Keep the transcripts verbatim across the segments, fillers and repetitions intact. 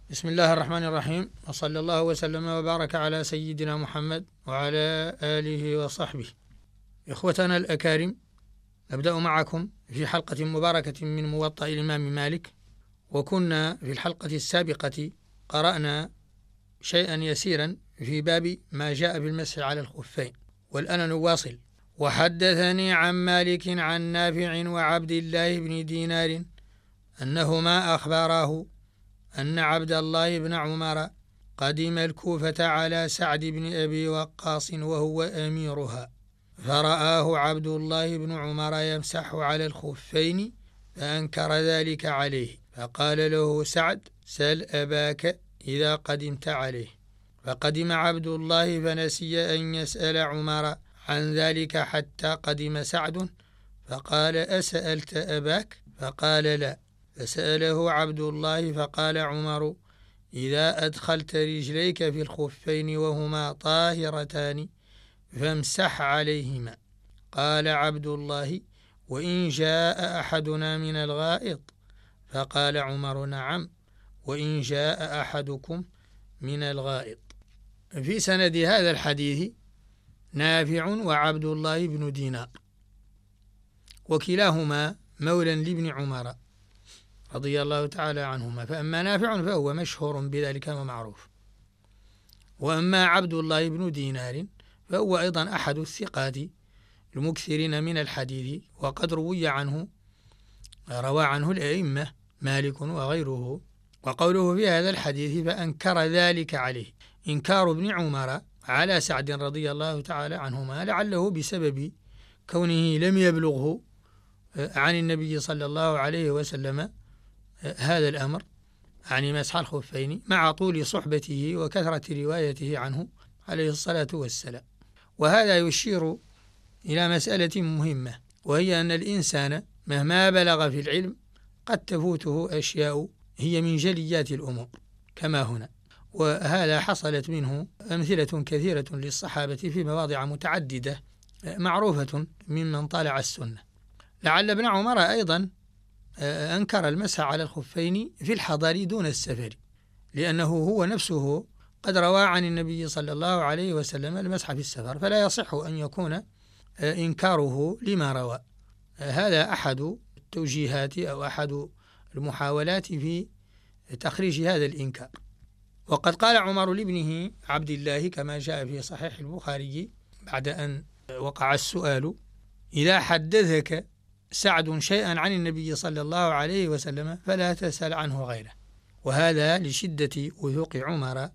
بسم الله الرحمن الرحيم، وصلى الله وسلم وبارك على سيدنا محمد وعلى آله وصحبه. إخوتنا الأكارم، نبدأ معكم في حلقة مباركة من موطأ الإمام مالك. وكنا في الحلقة السابقة قرأنا شيئا يسيرا في باب ما جاء في المسح على الخفين، والآن نواصل. وحدثني عن مالك عن نافع وعبد الله بن دينار أنهما أخبراه أن عبد الله بن عمر قدم الكوفة على سعد بن أبي وقاص وهو أميرها، فرآه عبد الله بن عمر يمسح على الخفين فأنكر ذلك عليه، فقال له سعد: سل أباك إذا قدمت عليه. فقدم عبد الله فنسي أن يسأل عمر عن ذلك حتى قدم سعد، فقال: أسألت أباك؟ فقال: لا. فسأله عبد الله فقال عمر: إذا أدخلت رجليك في الخفين وهما طاهرتان فامسح عليهما. قال عبد الله: وإن جاء أحدنا من الغائط؟ فقال عمر: نعم، وإن جاء أحدكم من الغائط. في سند هذا الحديث نافع وعبد الله بن دينار، وكلاهما مولى لابن عمر رضي الله تعالى عنهما، فأما نافع فهو مشهور بذلك ومعروف، وأما عبد الله بن دينار فهو أيضا أحد الثقات المكثرين من الحديث، وقد روي عنه روى عنه الأئمة مالك وغيره. وقوله في هذا الحديث فأنكر ذلك عليه، إنكار ابن عمر على سعد رضي الله تعالى عنهما لعله بسبب كونه لم يبلغه عن النبي صلى الله عليه وسلم هذا الأمر، يعني مسح الخفين، مع طول صحبته وكثرة روايته عنه عليه الصلاة والسلام. وهذا يشير إلى مسألة مهمة، وهي أن الإنسان مهما بلغ في العلم قد تفوته أشياء هي من جليات الأمور كما هنا، وهذا حصلت منه أمثلة كثيرة للصحابة في مواضع متعددة معروفة ممن طالع السنة. لعل ابن عمر أيضا أنكر المسح على الخفين في الحضر دون السفر، لأنه هو نفسه قد روى عن النبي صلى الله عليه وسلم المسح في السفر، فلا يصح أن يكون إنكاره لما روى. هذا أحد التوجيهات أو أحد المحاولات في تخريج هذا الإنكار. وقد قال عمر لابنه عبد الله كما جاء في صحيح البخاري بعد أن وقع السؤال: إذا حدثك سعد شيئا عن النبي صلى الله عليه وسلم فلا تسأل عنه غيره. وهذا لشدة وثوق عمر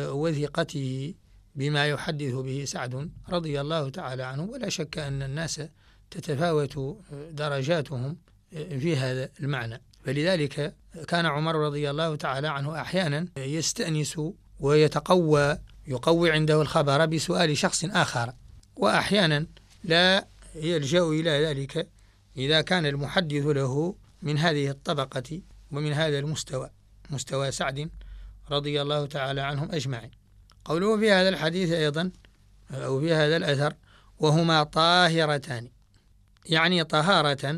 وثقته بما يحدث به سعد رضي الله تعالى عنه، ولا شك أن الناس تتفاوت درجاتهم في هذا المعنى. فلذلك كان عمر رضي الله تعالى عنه أحيانا يستأنس ويتقوى يقوي عنده الخبر بسؤال شخص آخر، وأحيانا لا يلجأ إلى ذلك إذا كان المحدث له من هذه الطبقة ومن هذا المستوى، مستوى سعد رضي الله تعالى عنهم أجمعين. قوله في هذا الحديث أيضا أو في هذا الأثر وهما طاهرتان، يعني طهارة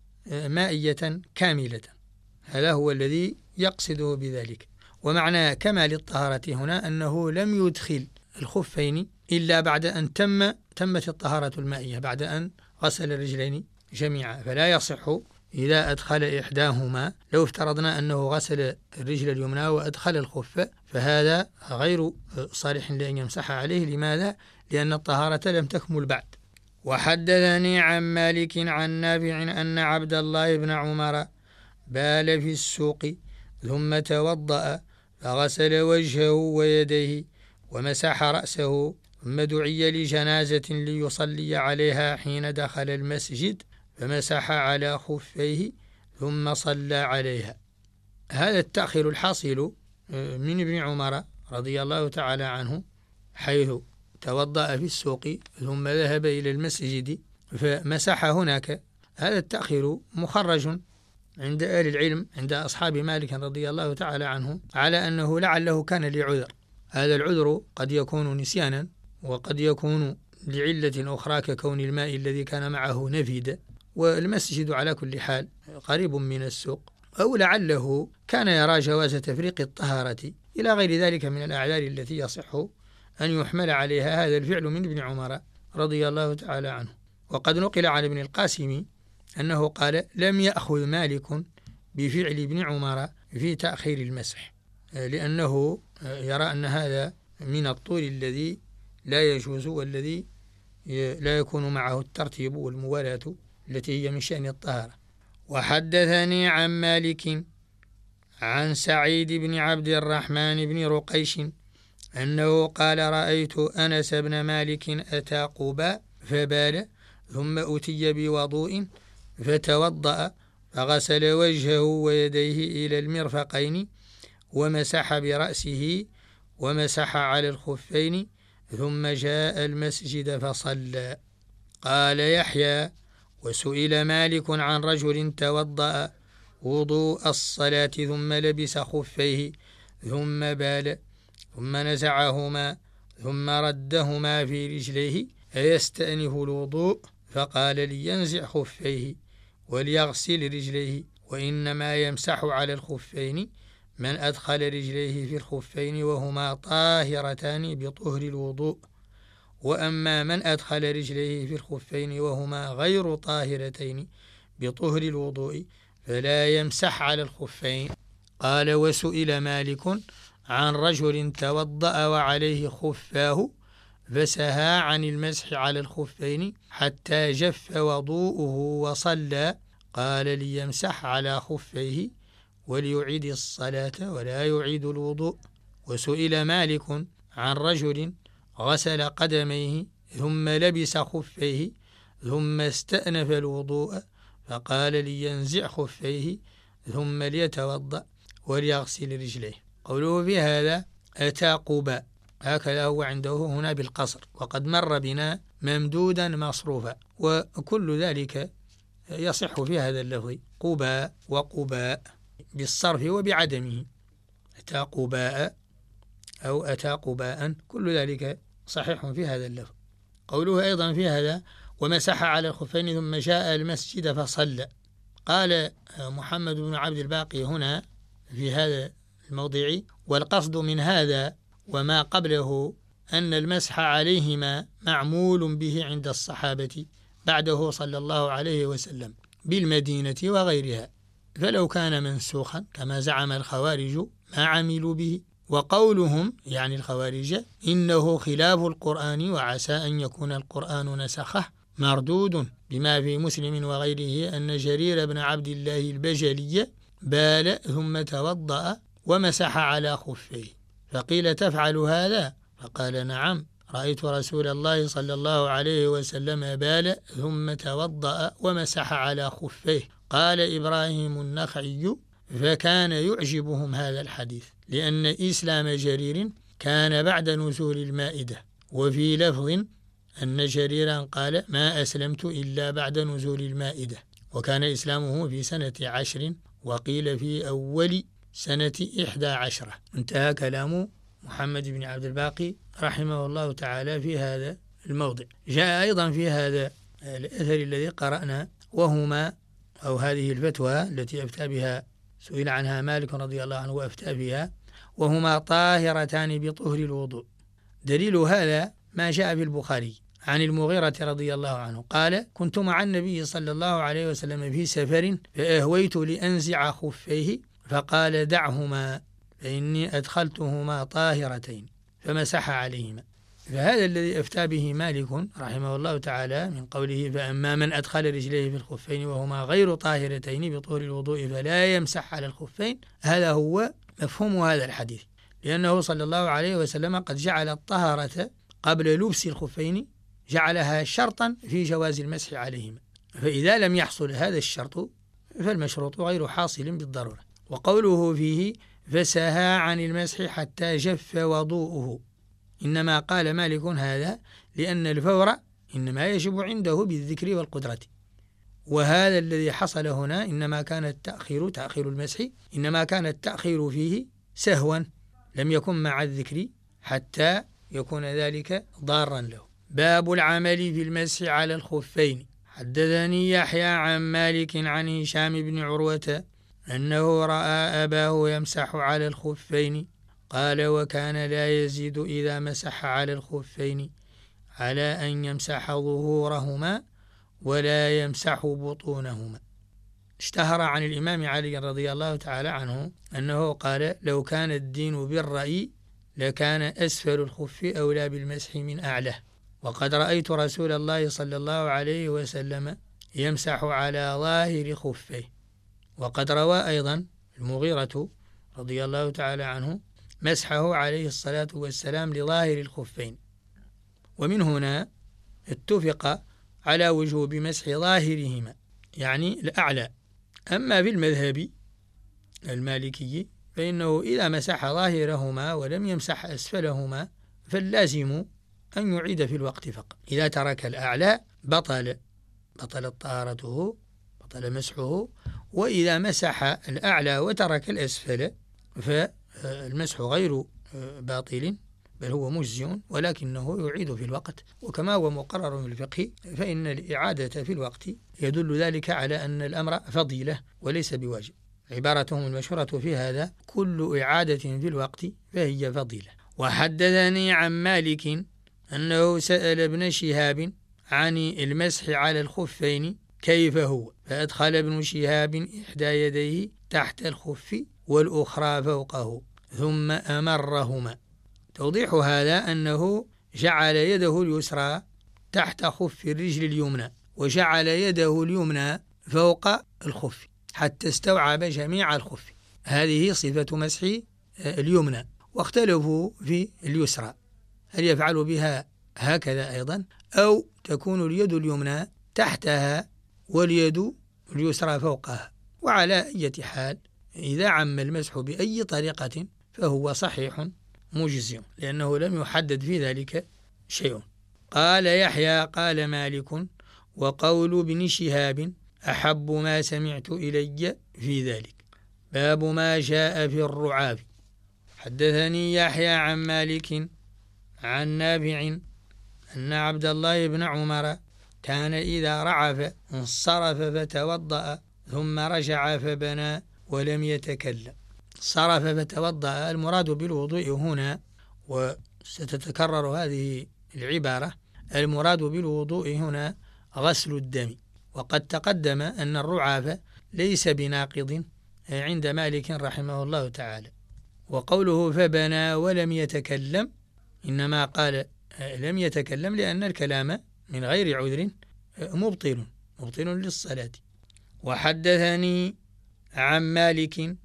مائية كاملة، هذا هو الذي يقصده بذلك. ومعنى كمال الطهارة هنا أنه لم يدخل الخفين إلا بعد أن تم تمت الطهارة المائية، بعد أن غسل الرجلين جميعا، فلا يصح إذا أدخل إحداهما. لو افترضنا أنه غسل الرجل اليمنى وأدخل الخف فهذا غير صالح لأن يمسح عليه. لماذا؟ لأن الطهارة لم تكمل بعد. وحدثني عن مالك عن نافع أن عبد الله بن عمر بال في السوق ثم توضأ فغسل وجهه ويديه ومسح رأسه، ثم دعي لجنازة ليصلي عليها حين دخل المسجد فمسح على خفيه ثم صلى عليها. هذا التأخير الحاصل من ابن عمر رضي الله تعالى عنه، حيث توضأ في السوق ثم ذهب إلى المسجد فمسح هناك. هذا التأخير مخرج عند أهل العلم عند أصحاب مالك رضي الله تعالى عنه على أنه لعله كان لعذر. هذا العذر قد يكون نسيانا، وقد يكون لعلة أخرى ككون الماء الذي كان معه نفد، والمسجد على كل حال قريب من السوق، أو لعله كان يرى جواز تفريق الطهارة إلى غير ذلك من الأعذار التي يصح أن يحمل عليها هذا الفعل من ابن عمر رضي الله تعالى عنه. وقد نقل عن ابن القاسم أنه قال: لم يأخذ مالك بفعل ابن عمر في تأخير المسح، لأنه يرى أن هذا من الطول الذي لا يجوز والذي لا يكون معه الترتيب والموالاة التي هي من شأن الطهارة. وحدثني عن مالك عن سعيد بن عبد الرحمن بن رقيش أنه قال: رأيت أنس بن مالك أتى قباء فبال، ثم أتي بوضوء فتوضأ فغسل وجهه ويديه إلى المرفقين ومسح برأسه ومسح على الخفين ثم جاء المسجد فصلى. قال يحيى: وسئل مالك عن رجل توضأ وضوء الصلاة ثم لبس خفيه ثم بال ثم نزعهما ثم ردهما في رجليه أيستأنف الوضوء؟ فقال: لينزع خفيه وليغسل رجليه، وإنما يمسح على الخفين من أدخل رجليه في الخفين وهما طاهرتان بطهر الوضوء، وأما من أدخل رجليه في الخفين وهما غير طاهرتين بطهر الوضوء فلا يمسح على الخفين. قال: وسئل مالك عن رجل توضأ وعليه خفاه فسهى عن المسح على الخفين حتى جف وضوءه وصلى، قال: ليمسح على خفيه وليعيد الصلاة ولا يعيد الوضوء. وسئل مالك عن رجل غسل قدميه ثم لبس خفيه ثم استأنف الوضوء فقال: لينزع خفيه ثم ليتوضأ وليغسل رجليه. قوله في هذا أتى قباء، هكذا هو عنده هنا بالقصر، وقد مر بنا ممدودا مصروفا، وكل ذلك يصح في هذا اللفظ قباء وقباء بالصرف وبعدمه. أتى قباء أو أتى قباء، كل ذلك صحيح في هذا اللفظ. قوله أيضا في هذا ومسح على الخفين ثم جاء المسجد فصلى. قال محمد بن عبد الباقي هنا في هذا الموضع: والقصد من هذا وما قبله أن المسح عليهما معمول به عند الصحابة بعده صلى الله عليه وسلم بالمدينة وغيرها، فلو كان منسوخا كما زعم الخوارج ما عملوا به. وقولهم يعني الخوارج إنه خلاف القرآن وعسى أن يكون القرآن نسخه مردود بما في مسلم وغيره أن جرير بن عبد الله البجلي بال ثم توضأ ومسح على خفيه، فقيل: تفعل هذا؟ فقال: نعم، رأيت رسول الله صلى الله عليه وسلم بال ثم توضأ ومسح على خفيه. قال إبراهيم النخعي: فكان يعجبهم هذا الحديث لأن إسلام جرير كان بعد نزول المائدة. وفي لفظ أن جريرا قال: ما أسلمت إلا بعد نزول المائدة، وكان إسلامه في سنة عشر، وقيل في أول سنة إحدى عشرة. انتهى كلام محمد بن عبد الباقي رحمه الله تعالى في هذا الموضع. جاء أيضا في هذا الأثر الذي قرأنا، وهما أو هذه الفتوى التي أفتى بها سئل عنها مالك رضي الله عنه وأفتى بها: وهما طاهرتان بطهر الوضوء. دليل هذا ما جاء في البخاري عن المغيرة رضي الله عنه قال: كنت مع النبي صلى الله عليه وسلم في سفر فأهويت لأنزع خفيه فقال: دعهما فإني أدخلتهما طاهرتين، فمسح عليهما. فهذا الذي أفتى به مالك رحمه الله تعالى من قوله: فأما من أدخل رجليه في الخفين وهما غير طاهرتين بطهر الوضوء فلا يمسح على الخفين، هذا هو مفهوم هذا الحديث، لأنه صلى الله عليه وسلم قد جعل الطهارة قبل لبس الخفين جعلها شرطا في جواز المسح عليهما، فإذا لم يحصل هذا الشرط فالمشروط غير حاصل بالضرورة. وقوله فيه فسهى عن المسح حتى جف وضوءه، إنما قال مالك هذا لأن الفور إنما يجب عنده بالذكر والقدرة، وهذا الذي حصل هنا إنما كان التأخير تأخير المسح إنما كان التأخير فيه سهوا، لم يكن مع الذكر حتى يكون ذلك ضارا له. باب العمل في المسح على الخفين. حدثني يحيى عن مالك عن هشام بن عروة أنه رأى أباه يمسح على الخفين، قال: وكان لا يزيد إذا مسح على الخفين على أن يمسح ظهورهما ولا يمسح بطونهما. اشتهر عن الإمام علي رضي الله تعالى عنه أنه قال: لو كان الدين بالرأي لكان أسفل الخف أولى بالمسح من أعلاه. وقد رأيت رسول الله صلى الله عليه وسلم يمسح على ظاهر خفيه. وقد روى أيضا المغيرة رضي الله تعالى عنه مسحه عليه الصلاة والسلام لظاهر الخفين. ومن هنا اتفق على وجوب مسح ظاهرهما، يعني الأعلى. أما في المذهب المالكي فإنه إذا مسح ظاهرهما ولم يمسح أسفلهما فاللازم أن يعيد في الوقت فقط. إذا ترك الأعلى بطل بطلت طهارته، بطل مسحه. وإذا مسح الأعلى وترك الأسفل فالمسح غير باطل بل هو مجزئ، ولكنه يعيد في الوقت. وكما هو مقرر في الفقه فإن الإعادة في الوقت يدل ذلك على أن الأمر فضيلة وليس بواجب. عبارتهم المشهورة في هذا: كل إعادة في الوقت فهي فضيلة. وحدثني عن مالك أنه سأل ابن شهاب عن المسح على الخفين كيف هو، فأدخل ابن شهاب إحدى يديه تحت الخف والأخرى فوقه ثم أمرهما. توضيح هذا أنه جعل يده اليسرى تحت خف الرجل اليمنى وجعل يده اليمنى فوق الخف حتى استوعب جميع الخف. هذه صفة مسح اليمنى. واختلفوا في اليسرى، هل يفعل بها هكذا أيضا أو تكون اليد اليمنى تحتها واليد اليسرى فوقها. وعلى أي حال إذا عم المسح بأي طريقة فهو صحيح مجزئ، لأنه لم يحدد في ذلك شيء. قال يحيى: قال مالك: وقول ابن شهاب أحب ما سمعت إلي في ذلك. باب ما جاء في الرعاف. حدثني يحيى عن مالك عن نافع أن عبد الله بن عمر كان إذا رعف انصرف فتوضأ ثم رجع فبنى ولم يتكلم. صرف فتوضأ، المراد بالوضوء هنا، وستتكرر هذه العبارة، المراد بالوضوء هنا غسل الدم. وقد تقدم أن الرعاف ليس بناقض عند مالك رحمه الله تعالى. وقوله فبنى ولم يتكلم إنما قال لم يتكلم لأن الكلام من غير عذر مبطل مبطل للصلاة. وحدثني عن مالك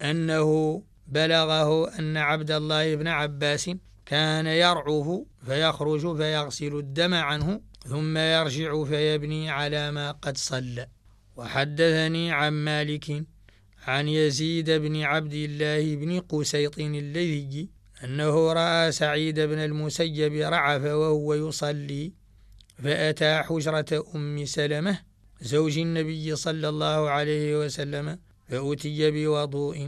أنه بلغه أن عبد الله بن عباس كان يرعف فيخرج فيغسل الدم عنه ثم يرجع فيبني على ما قد صلى. وحدثني عن مالك عن يزيد بن عبد الله بن قسيط الليثي أنه رأى سعيد بن المسيب رعف وهو يصلي فأتى حجرة أم سلمة زوج النبي صلى الله عليه وسلم فأتي بوضوء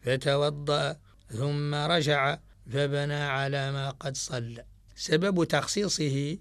فتوضأ ثم رجع فبنى على ما قد صلى. سبب تخصيصه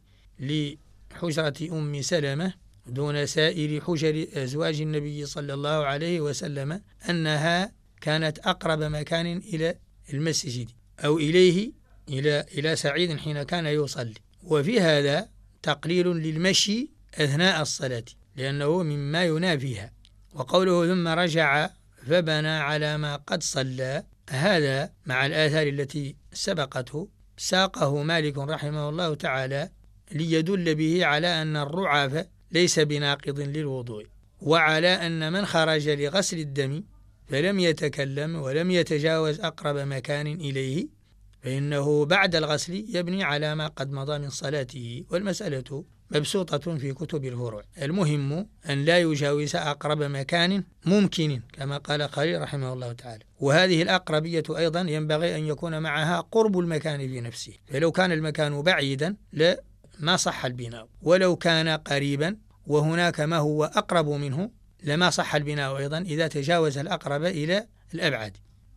لحجرة أم سلمة دون سائر حجر أزواج النبي صلى الله عليه وسلم أنها كانت أقرب مكان إلى المسجد أو إليه إلى إلى سعيد حين كان يصلي. وفي هذا تقليل للمشي أثناء الصلاة لأنه مما ينافيها. وقوله ثم رجع فبنى على ما قد صلى، هذا مع الآثار التي سبقته ساقه مالك رحمه الله تعالى ليدل به على أن الرعاف ليس بناقض للوضوء، وعلى أن من خرج لغسل الدم فلم يتكلم ولم يتجاوز أقرب مكان إليه فإنه بعد الغسل يبني على ما قد مضى من صلاته. والمسألة مبسوطة في كتب الفروع، المهم أن لا يجاوز أقرب مكان ممكن كما قال خليل رحمه الله تعالى. وهذه الأقربية أيضا ينبغي أن يكون معها قرب المكان في نفسه، فلو كان المكان بعيدا لما صح البناء، ولو كان قريبا وهناك ما هو أقرب منه لما صح البناء أيضا إذا تجاوز الأقرب إلى الأبعد.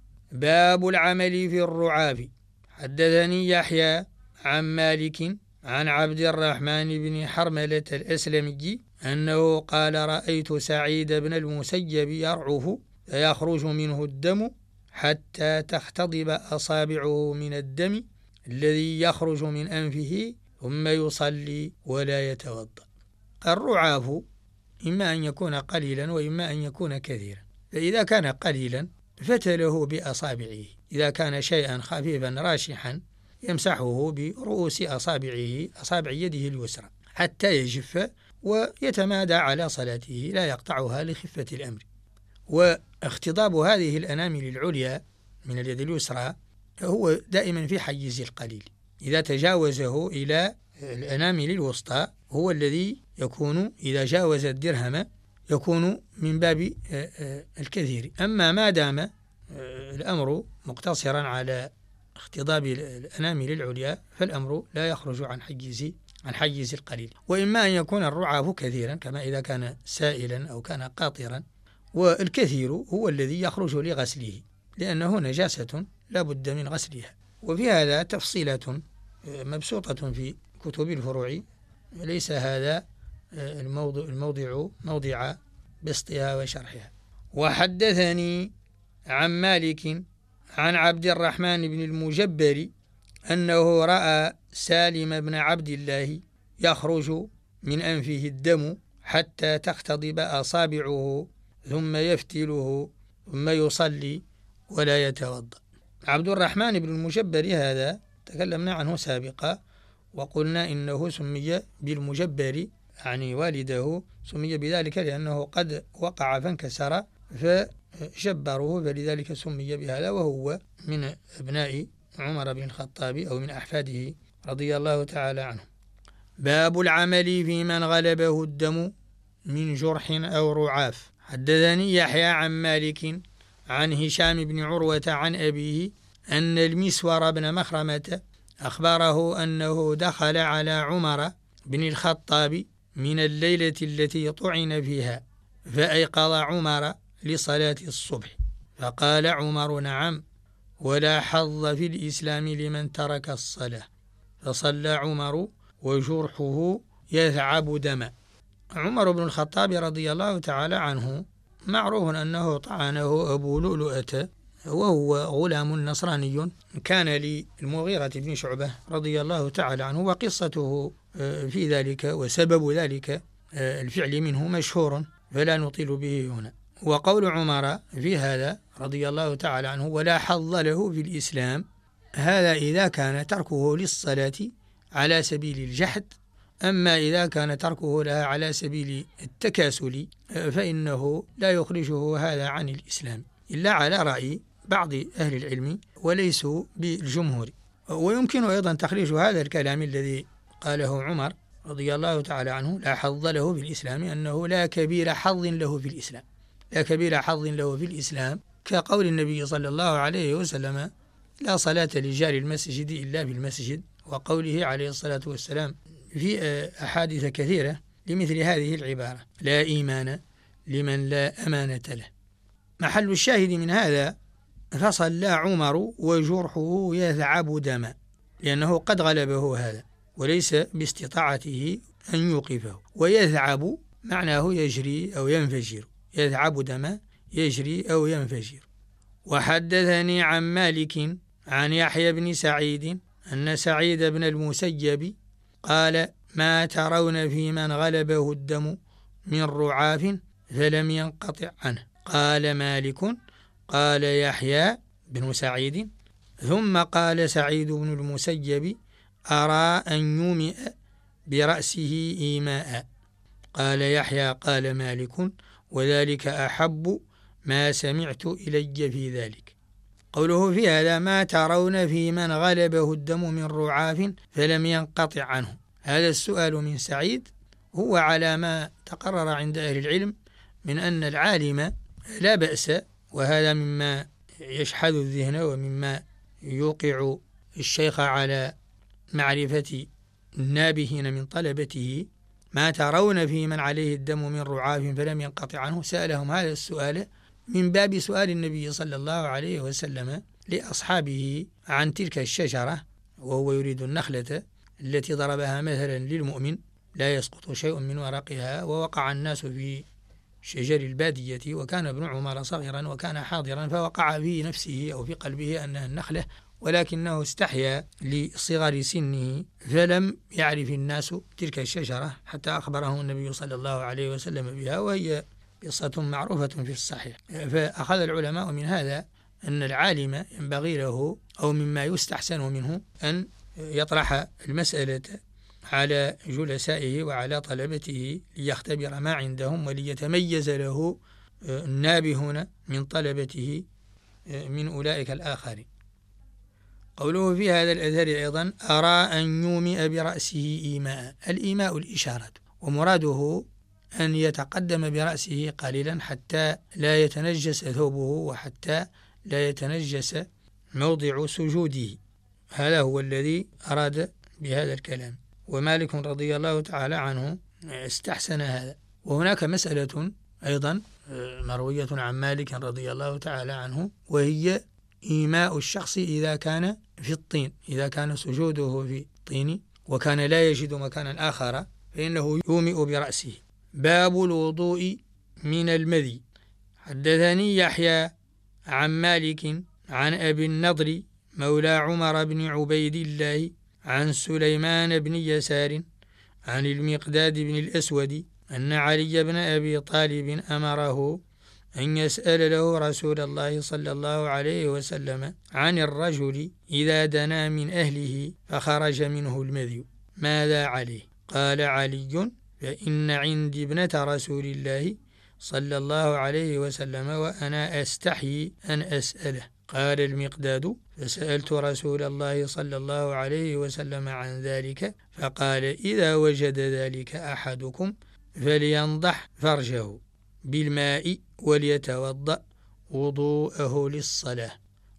باب العمل في الرعاف. حدثني يحيى عن مالك عن عبد الرحمن بن حرملة الأسلمي أنه قال رأيت سعيد بن المسيب يرعف فيخرج منه الدم حتى تختضب أصابعه من الدم الذي يخرج من أنفه ثم يصلي ولا يتوضأ. الرعاف إما أن يكون قليلا وإما أن يكون كثيرا، فإذا كان قليلا فتله بأصابعه، إذا كان شيئا خفيفا راشحا يمسحه برؤوس أصابعه أصابع يده اليسرى حتى يجف ويتمادى على صلاته لا يقطعها لخفة الأمر. واختضاب هذه الأنامل العليا من اليد اليسرى هو دائما في حيز القليل، إذا تجاوزه إلى الأنامل الوسطى هو الذي يكون إذا جاوز الدرهم يكون من باب الكثير. أما ما دام الأمر مقتصرا على اختضاب الأنامل العليا فالأمر لا يخرج عن حيز عن حيز القليل. وإما أن يكون الرعاف كثيرا كما إذا كان سائلا أو كان قاطرا، والكثير هو الذي يخرج لغسله لأنه نجاسة لا بد من غسلها. وفي هذا تفصيلة مبسوطة في كتب الفروع، ليس هذا الموضوع, الموضع موضع بسطها وشرحها. وحدثني عن مالك عن عبد الرحمن بن المجبر أنه رأى سالم بن عبد الله يخرج من أنفه الدم حتى تختضب أصابعه ثم يفتله ثم يصلي ولا يتوضأ. عبد الرحمن بن المجبر هذا تكلمنا عنه سابقا وقلنا إنه سمي بالمجبر، يعني والده سمي بذلك لأنه قد وقع فانكسر فجبره فلذلك سمي بهذا، وهو من أبناء عمر بن الخطاب أو من أحفاده رضي الله تعالى عنه. باب العمل في من غلبه الدم من جرح أو رعاف. حدثني يحيى عن مالك عن هشام بن عروة عن أبيه أن المسور بن مخرمة أخبره أنه دخل على عمر بن الخطاب من الليلة التي طعن فيها فأيقظ عمر لصلاة الصبح، فقال عمر: نعم، ولا حظ في الإسلام لمن ترك الصلاة. فصلى عمر وجرحه يثعب دما. عمر بن الخطاب رضي الله تعالى عنه معروف أنه طعنه أبو لؤلؤة وهو غلام نصراني كان للمغيرة بن شعبة رضي الله تعالى عنه، وقصته في ذلك وسبب ذلك الفعل منه مشهور فلا نطيل به هنا. وقول عمر في هذا رضي الله تعالى عنه: ولا حظ له في الإسلام، هذا إذا كان تركه للصلاة على سبيل الجحد. أما إذا كان تركه لها على سبيل التكاسل فإنه لا يخرجه هذا عن الإسلام إلا على رأي بعض أهل العلم وليسوا بالجمهور. ويمكن أيضا تخريج هذا الكلام الذي قاله عمر رضي الله تعالى عنه: لا حظ له في الإسلام، أنه لا كبير حظ له في الإسلام، لا كبير حظ له في الإسلام، كقول النبي صلى الله عليه وسلم: لا صلاة لجار المسجد إلا بالمسجد، وقوله عليه الصلاة والسلام في أحاديث كثيرة لمثل هذه العبارة: لا إيمان لمن لا أمانة له. محل الشاهد من هذا: فصلى عمر وجرحه يثعب دما، لأنه قد غلبه هذا وليس باستطاعته أن يوقفه. ويثعب معناه يجري أو ينفجر، يثعب دما يجري أو ينفجر. وحدثني عن مالك عن يحيى بن سعيد أن سعيد بن المسيب قال: ما ترون في من غلبه الدم من رعاف فلم ينقطع عنه؟ قال مالك: قال يحيى بن سعيد، ثم قال سعيد بن المسيب: أرى أن يومئ برأسه إيماء. قال يحيى: قال مالك: وذلك أحب ما سمعت إلي في ذلك. قوله في هذا: ما ترون في من غلبه الدم من رعاف فلم ينقطع عنه، هذا السؤال من سعيد هو على ما تقرر عند أهل العلم من أن العالم لا بأس، وهذا مما يشحذ الذهن ومما يوقع الشيخ على معرفة النابهين من طلبته. ما ترون في من عليه الدم من رعاف فلم ينقطع عنه، سألهم هذا السؤال من باب سؤال النبي صلى الله عليه وسلم لأصحابه عن تلك الشجرة، وهو يريد النخلة التي ضربها مثلا للمؤمن لا يسقط شيء من ورقها، ووقع الناس في شجر البادية، وكان ابن عمر صغيرا وكان حاضرا، فوقع في نفسه أو في قلبه أنها النخلة، ولكنه استحيا لصغر سنه فلم يعرف الناس تلك الشجرة حتى أخبره النبي صلى الله عليه وسلم بها، وهي قصة معروفة في الصحيح. فأخذ العلماء من هذا أن العالم ينبغي له أو مما يستحسن منه أن يطرح المسألة على جلسائه وعلى طلبته ليختبر ما عندهم وليتميز له النابهون من طلبته من أولئك الآخرين. قوله في هذا الأثر أيضا أرى أن يومئ برأسه إيماء. الإيماء الإشارة، ومراده أن يتقدم برأسه قليلا حتى لا يتنجس ثوبه وحتى لا يتنجس موضع سجوده. هذا هو الذي أراد بهذا الكلام، ومالك رضي الله تعالى عنه استحسن هذا. وهناك مسألة أيضا مروية عن مالك رضي الله تعالى عنه، وهي إيماء الشخص إذا كان في الطين، إذا كان سجوده في الطين وكان لا يجد مكانا آخر فإنه يومئ برأسه. باب الوضوء من المذي. حدثني يحيى عن مالك عن أبي النضر مولى عمر بن عبيد الله عن سليمان بن يسار عن المقداد بن الأسود أن علي بن أبي طالب أمره أن يسأل له رسول الله صلى الله عليه وسلم عن الرجل إذا دنا من أهله فخرج منه المذي ماذا عليه؟ قال علي فإن عندي ابنة رسول الله صلى الله عليه وسلم وأنا أستحيي أن أسأله. قال المقداد فسألت رسول الله صلى الله عليه وسلم عن ذلك فقال إذا وجد ذلك أحدكم فلينضح فرجه بالماء وليتوضأ وضوءه للصلاة.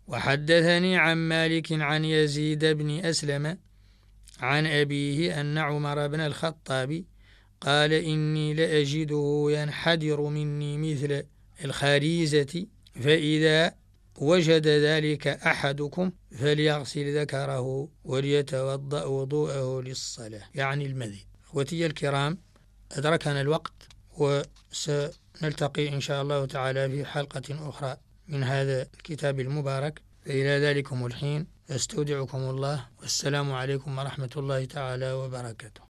وحدثني عن مالك عن يزيد بن أسلم عن أبيه أن عمر بن الخطاب قال إني لأجده ينحدر مني مثل الخريزة فإذا وجد ذلك أحدكم فليغسل ذكره وليتوضأ وضوءه للصلاة، يعني المذي. أخوتي الكرام، أدركنا الوقت وسنلتقي إن شاء الله تعالى في حلقة أخرى من هذا الكتاب المبارك، فإلى ذلكم الحين أستودعكم الله، والسلام عليكم ورحمة الله تعالى وبركاته.